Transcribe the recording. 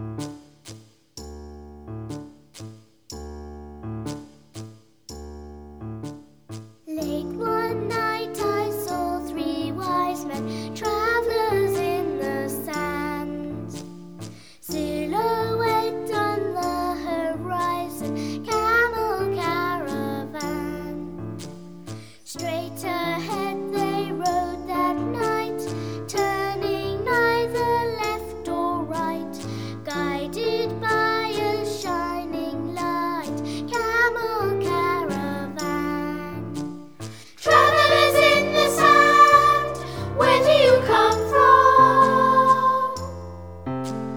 Late one night I saw three wise men, travelers in the sand. Silhouette on the horizon, camel caravan. Straight ahead they rode that night, turning neither left or right, guided by a shining light, camel caravan. Travelers in the sand, where do you come from?